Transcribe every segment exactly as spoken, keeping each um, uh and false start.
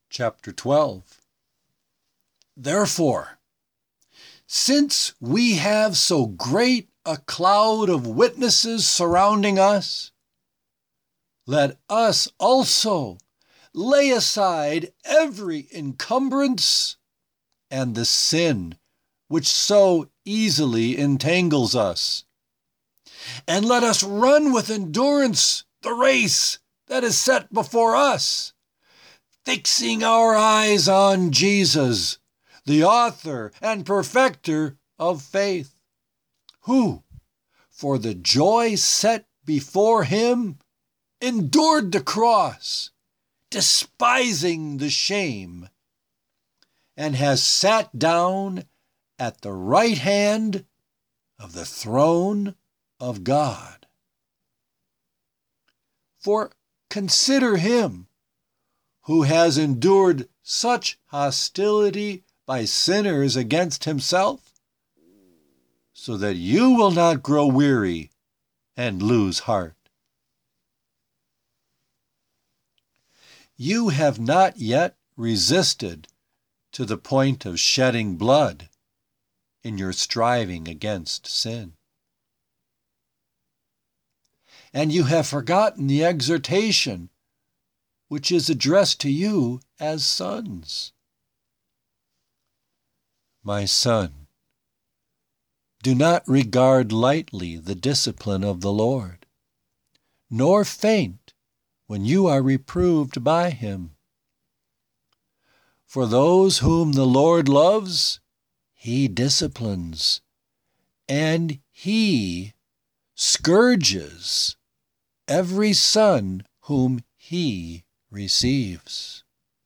chapter twelve. Therefore, since we have so great a cloud of witnesses surrounding us, let us also lay aside every encumbrance and the sin which so easily entangles us, and let us run with endurance the race that is set before us, fixing our eyes on Jesus, the author and perfecter of faith, who, for the joy set before him, endured the cross, despising the shame, and has sat down at the right hand of the throne of God. For consider him who has endured such hostility by sinners against himself, so that you will not grow weary and lose heart. You have not yet resisted to the point of shedding blood in your striving against sin. And you have forgotten the exhortation which is addressed to you as sons. My son, do not regard lightly the discipline of the Lord, nor faint when you are reproved by him. For those whom the Lord loves, he disciplines, and he scourges every son whom he receives.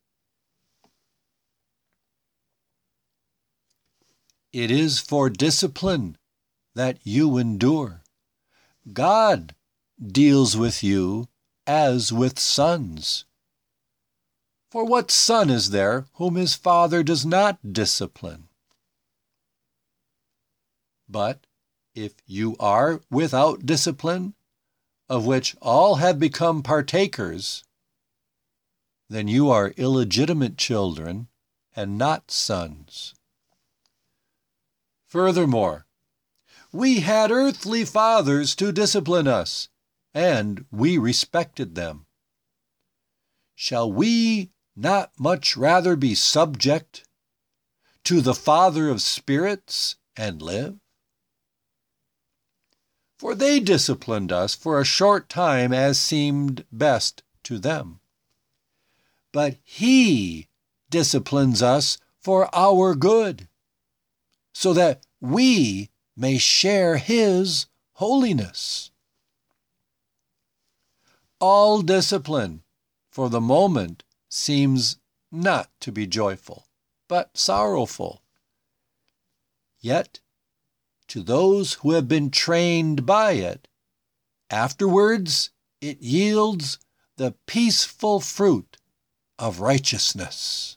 It is for discipline that you endure. God deals with you as with sons. For what son is there whom his father does not discipline? But if you are without discipline, of which all have become partakers, then you are illegitimate children and not sons. Furthermore, we had earthly fathers to discipline us, and we respected them. Shall we not much rather be subject to the Father of spirits and live? For they disciplined us for a short time as seemed best to them. But he disciplines us for our good, so that we may share his holiness. All discipline, for the moment, seems not to be joyful, but sorrowful. Yet, to those who have been trained by it, afterwards it yields the peaceful fruit of righteousness.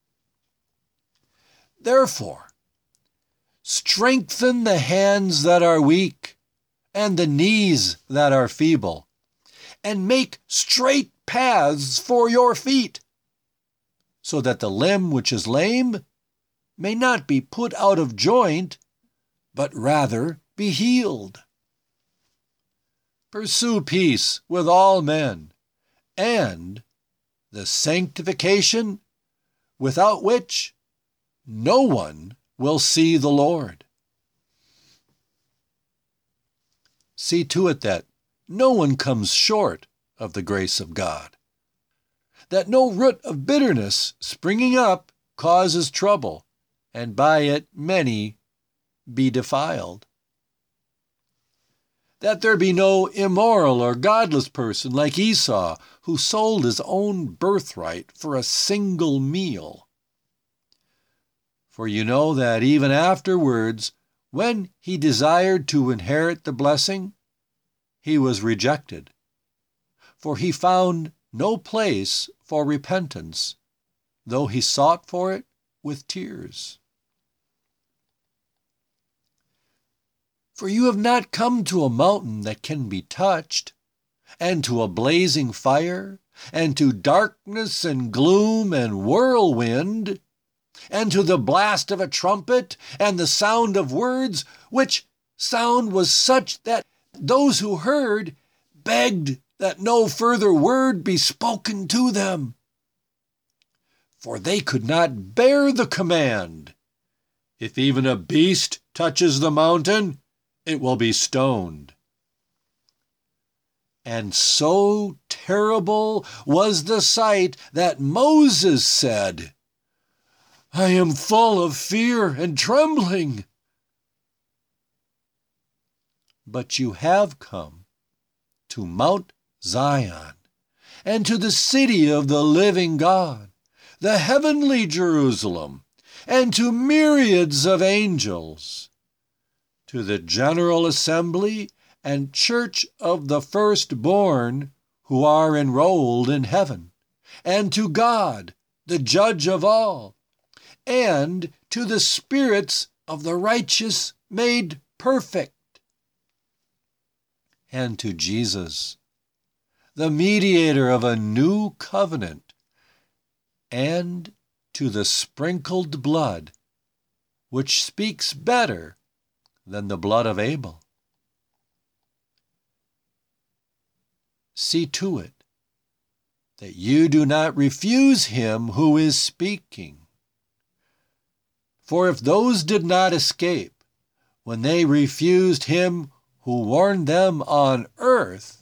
Therefore, strengthen the hands that are weak and the knees that are feeble, and make straight paths for your feet, so that the limb which is lame may not be put out of joint, but rather be healed. Pursue peace with all men, and the sanctification without which no one will see the Lord. See to it that no one comes short of the grace of God, that no root of bitterness springing up causes trouble, and by it many be defiled. That there be no immoral or godless person like Esau, who sold his own birthright for a single meal. For you know that even afterwards, when he desired to inherit the blessing, he was rejected, for he found no place for repentance, though he sought for it with tears. For you have not come to a mountain that can be touched, and to a blazing fire and to darkness and gloom and whirlwind, and to the blast of a trumpet and the sound of words, which sound was such that those who heard begged that no further word be spoken to them. For they could not bear the command, if even a beast touches the mountain, it will be stoned. And so terrible was the sight that Moses said, I am full of fear and trembling. But you have come to Mount Zion, and to the city of the living God, the heavenly Jerusalem, and to myriads of angels, to the general assembly and church of the firstborn who are enrolled in heaven, and to God, the judge of all, and to the spirits of the righteous made perfect, and to Jesus, the mediator of a new covenant, and to the sprinkled blood, which speaks better than the blood of Abel. See to it that you do not refuse him who is speaking. For if those did not escape when they refused him who warned them on earth,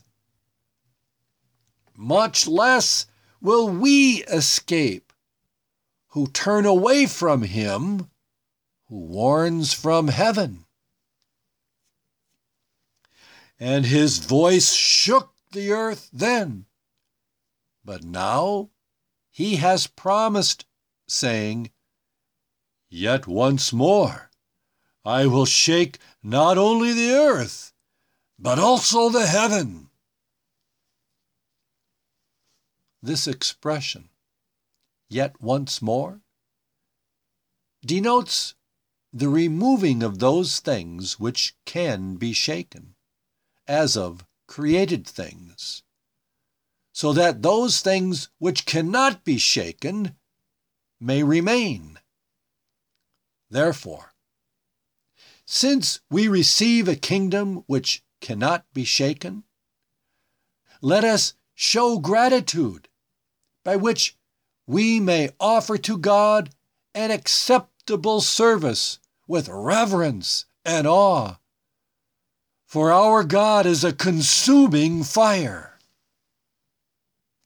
much less will we escape who turn away from him who warns from heaven. And his voice shook the earth then, but now he has promised, saying, Yet once more I will shake not only the earth, but also the heaven. This expression, yet once more, denotes the removing of those things which can be shaken, as of created things, so that those things which cannot be shaken may remain. Therefore, since we receive a kingdom which cannot be shaken, let us show gratitude, by which we may offer to God an acceptable service with reverence and awe. For our God is a consuming fire.